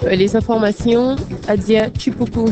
Les informations, Adia Chipuku.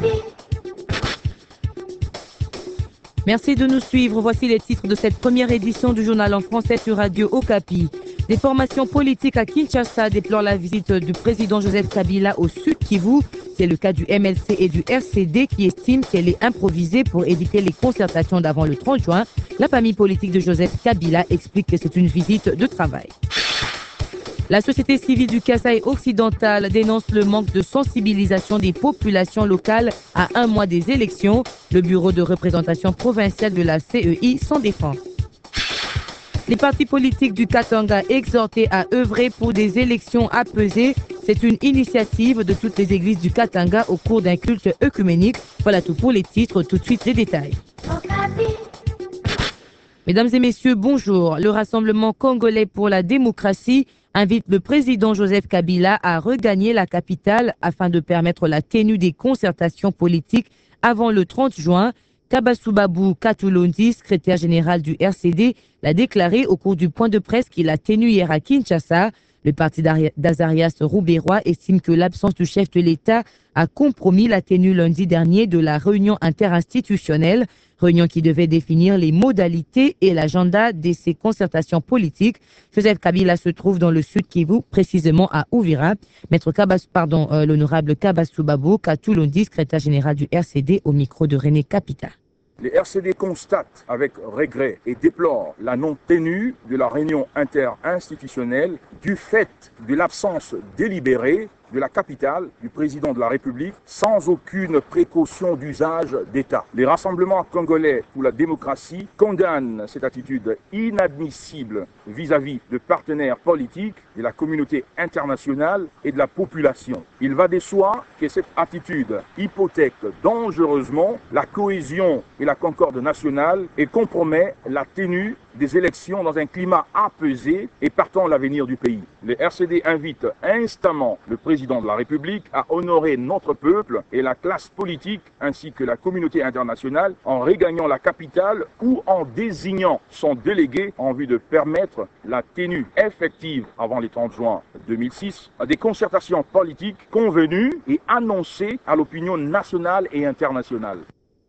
Merci de nous suivre. Voici les titres de cette première édition du journal en français sur Radio Okapi. Des formations politiques à Kinshasa déplorent la visite du président Joseph Kabila au Sud Kivu. C'est le cas du MLC et du RCD qui estiment qu'elle est improvisée pour éviter les concertations d'avant le 30 juin. La famille politique de Joseph Kabila explique que c'est une visite de travail. La société civile du Kasaï occidental dénonce le manque de sensibilisation des populations locales à un mois des élections. Le bureau de représentation provinciale de la CEI s'en défend. Les partis politiques du Katanga exhortés à œuvrer pour des élections apaisées. C'est une initiative de toutes les églises du Katanga au cours d'un culte œcuménique. Voilà tout pour les titres, tout de suite les détails. Mesdames et messieurs, bonjour. Le Rassemblement congolais pour la démocratie invite le président Joseph Kabila à regagner la capitale afin de permettre la tenue des concertations politiques avant le 30 juin. Kabasubabou Katulondi, secrétaire général du RCD, l'a déclaré au cours du point de presse qu'il a tenu hier à Kinshasa. Le parti d'Azarias Roubérois estime que l'absence du chef de l'État a compromis la tenue lundi dernier de la réunion interinstitutionnelle, réunion qui devait définir les modalités et l'agenda de ces concertations politiques. Joseph Kabila se trouve dans le Sud Kivu, précisément à Uvira. L'honorable Kabasubabou Katulondi, secrétaire général du RCD, au micro de René Capita. Les RCD constatent avec regret et déplorent la non-tenue de la réunion interinstitutionnelle du fait de l'absence délibérée de la capitale du président de la République sans aucune précaution d'usage d'État. Les rassemblements congolais pour la démocratie condamnent cette attitude inadmissible vis-à-vis de partenaires politiques, de la communauté internationale et de la population. Il va de soi que cette attitude hypothèque dangereusement la cohésion et la concorde nationale et compromet la tenue des élections dans un climat apaisé et partant l'avenir du pays. Le RCD invite instamment le président de la République à honorer notre peuple et la classe politique ainsi que la communauté internationale en regagnant la capitale ou en désignant son délégué en vue de permettre la tenue effective avant le 30 juin 2006 à des concertations politiques convenues et annoncées à l'opinion nationale et internationale.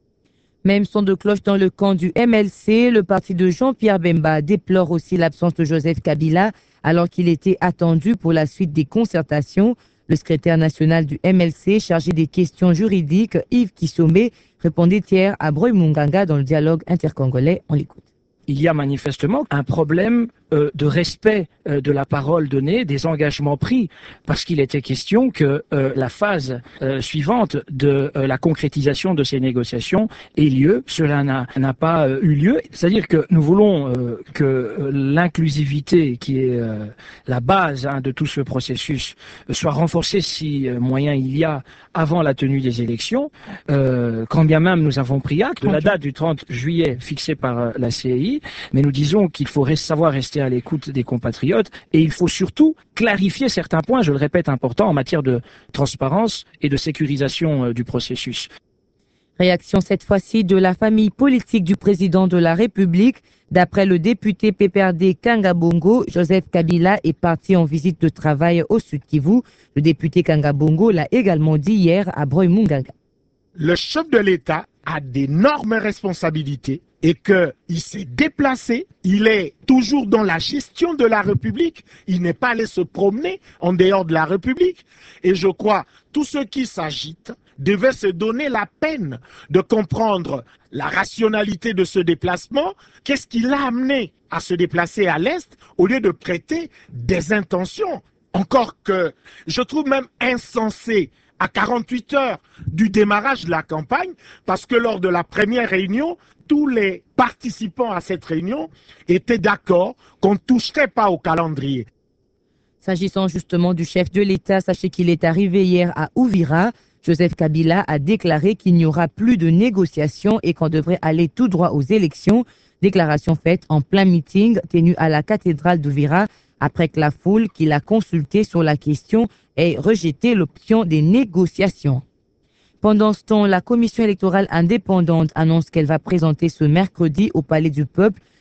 Même son de cloche dans le camp du MLC, le parti de Jean-Pierre Bemba déplore aussi l'absence de Joseph Kabila alors qu'il était attendu pour la suite des concertations. Le secrétaire national du MLC chargé des questions juridiques, Yves Kissomé, répondait hier à Broy Munganga dans le dialogue intercongolais. On l'écoute. Il y a manifestement un problème de respect de la parole donnée, des engagements pris, parce qu'il était question que la phase suivante de la concrétisation de ces négociations ait lieu. Cela n'a pas eu lieu. C'est-à-dire que nous voulons que l'inclusivité, qui est la base de tout ce processus, soit renforcée si moyen il y a avant la tenue des élections. Quand bien même nous avons pris acte de la date du 30 juillet fixée par la CEI, mais nous disons qu'il faut savoir rester à l'écoute des compatriotes et il faut surtout clarifier certains points, je le répète, importants en matière de transparence et de sécurisation du processus. Réaction cette fois-ci de la famille politique du président de la République. D'après le député PPRD Kangabongo, Joseph Kabila est parti en visite de travail au Sud Kivu. Le député Kangabongo l'a également dit hier à Broy Munganga. Le chef de l'État a d'énormes responsabilités et qu'il s'est déplacé, il est toujours dans la gestion de la République, il n'est pas allé se promener en dehors de la République. Et je crois tous ceux qui s'agitent devaient se donner la peine de comprendre la rationalité de ce déplacement. Qu'est-ce qui l'a amené à se déplacer à l'Est au lieu de prêter des intentions? Encore que je trouve même insensé à 48 heures du démarrage de la campagne, parce que lors de la première réunion, tous les participants à cette réunion étaient d'accord qu'on ne toucherait pas au calendrier. S'agissant justement du chef de l'État, sachez qu'il est arrivé hier à Uvira. Joseph Kabila a déclaré qu'il n'y aura plus de négociations et qu'on devrait aller tout droit aux élections. Déclaration faite en plein meeting tenu à la cathédrale d'Uvira après que la foule qui l'a consulté sur la question ait rejeté l'option des négociations. Pendant ce temps, la commission électorale indépendante annonce qu'elle va présenter ce mercredi au Palais du Peuple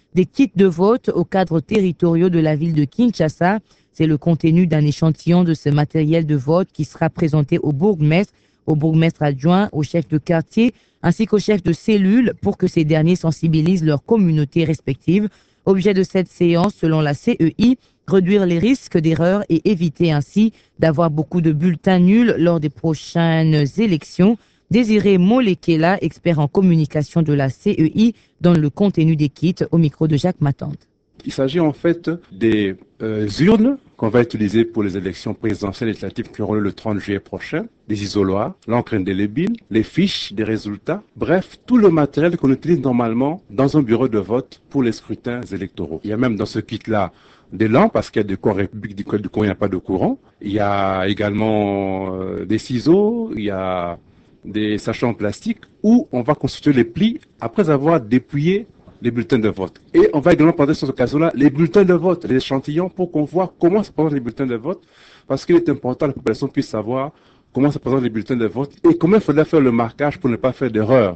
des kits de vote aux cadres territoriaux de la ville de Kinshasa. C'est le contenu d'un échantillon de ce matériel de vote qui sera présenté au bourgmestre adjoint, au chef de quartier, ainsi qu'aux chefs de cellule pour que ces derniers sensibilisent leurs communautés respectives. Objet de cette séance, selon la CEI, réduire les risques d'erreur et éviter ainsi d'avoir beaucoup de bulletins nuls lors des prochaines élections. Désiré Molekela, expert en communication de la CEI, donne le contenu des kits au micro de Jacques Matante. Il s'agit en fait des urnes qu'on va utiliser pour les élections présidentielles et législatives qui auront lieu le 30 juillet prochain, des isoloirs, l'encre indélébile, les fiches des résultats, bref, tout le matériel qu'on utilise normalement dans un bureau de vote pour les scrutins électoraux. Il y a même dans ce kit-là des lampes, parce qu'il y a des coins républiques, du coup il n'y a pas de courant. Il y a également des ciseaux, il y a des sachets en plastique où on va constituer les plis après avoir dépouillé les bulletins de vote. Et on va également prendre sur ce cas-là les bulletins de vote, les échantillons, pour qu'on voit comment se présentent les bulletins de vote, parce qu'il est important que la population puisse savoir comment se présentent les bulletins de vote et comment il faudrait faire le marquage pour ne pas faire d'erreur.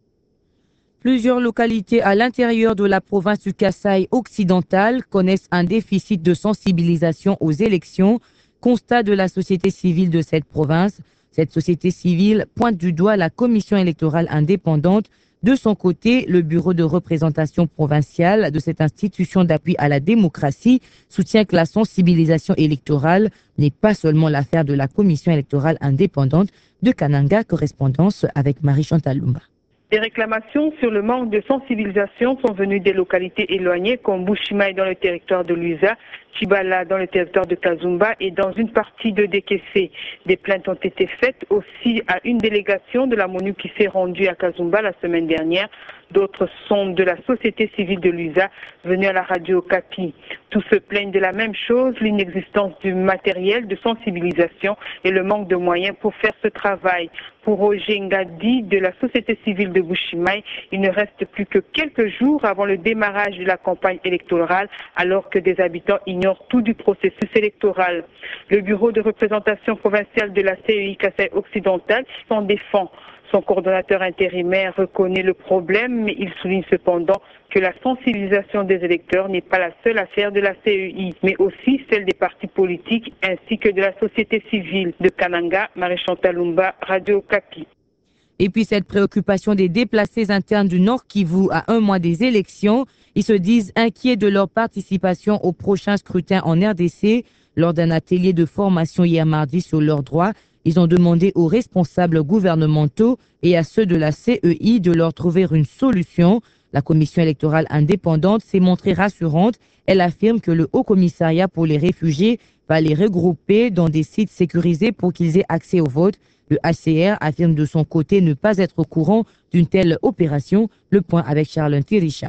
Plusieurs localités à l'intérieur de la province du Kasaï occidental connaissent un déficit de sensibilisation aux élections, constat de la société civile de cette province. Cette société civile pointe du doigt la commission électorale indépendante. De son côté, le bureau de représentation provinciale de cette institution d'appui à la démocratie soutient que la sensibilisation électorale n'est pas seulement l'affaire de la commission électorale indépendante. De Kananga, correspondance avec Marie-Chantal Lumba. Des réclamations sur le manque de sensibilisation sont venues des localités éloignées comme Bushimai dans le territoire de Luisa, Chibala dans le territoire de Kazumba et dans une partie de Dekese. Des plaintes ont été faites aussi à une délégation de la MONU qui s'est rendue à Kazumba la semaine dernière. D'autres sont de la société civile de Luisa venus à la radio Okapi. Tous se plaignent de la même chose, l'inexistence du matériel de sensibilisation et le manque de moyens pour faire ce travail. Pour Roger Ngadi de la société civile de Bushimai, il ne reste plus que quelques jours avant le démarrage de la campagne électorale, alors que des habitants ignorent tout du processus électoral. Le bureau de représentation provinciale de la CEI Kasaï occidental s'en défend. Son coordonnateur intérimaire reconnaît le problème, mais il souligne cependant que la sensibilisation des électeurs n'est pas la seule affaire de la CEI, mais aussi celle des partis politiques ainsi que de la société civile. De Kananga, Marie-Chantal Lumba, Radio Okapi. Et puis cette préoccupation des déplacés internes du Nord Kivu à un mois des élections, ils se disent inquiets de leur participation au prochain scrutin en RDC. Lors d'un atelier de formation hier mardi sur leurs droits, ils ont demandé aux responsables gouvernementaux et à ceux de la CEI de leur trouver une solution. La commission électorale indépendante s'est montrée rassurante. Elle affirme que le Haut Commissariat pour les réfugiés va les regrouper dans des sites sécurisés pour qu'ils aient accès au vote. Le HCR affirme de son côté ne pas être au courant d'une telle opération. Le point avec Charles Tiricha.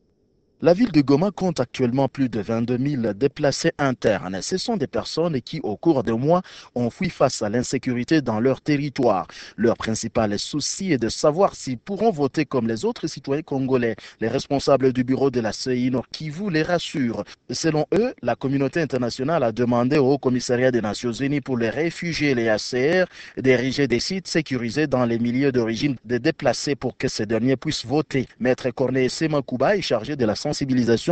La ville de Goma compte actuellement plus de 22 000 déplacés internes. Ce sont des personnes qui, au cours des mois, ont fui face à l'insécurité dans leur territoire. Leur principal souci est de savoir s'ils pourront voter comme les autres citoyens congolais. Les responsables du bureau de la CEI Nord Kivu les rassurent. Selon eux, la communauté internationale a demandé au Haut Commissariat des Nations Unies pour les réfugiés et les HCR d'ériger des sites sécurisés dans les milieux d'origine des déplacés pour que ces derniers puissent voter. Maître Corneille Semakouba est chargé de la sensibilisation